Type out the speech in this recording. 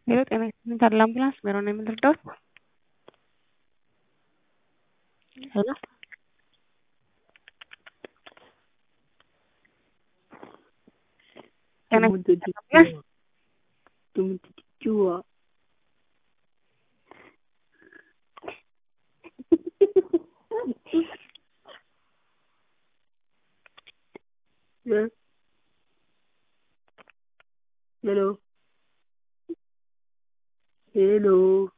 ሄሎ ጤና ይስጥልኝ ታዲያ አምቡላንስ ቢሮ ነው የምንረዳዎት? ሄሎ ጤና ይስጥልኝ አምቡላንስ Tumutijua. Yeah. Hello. Hello.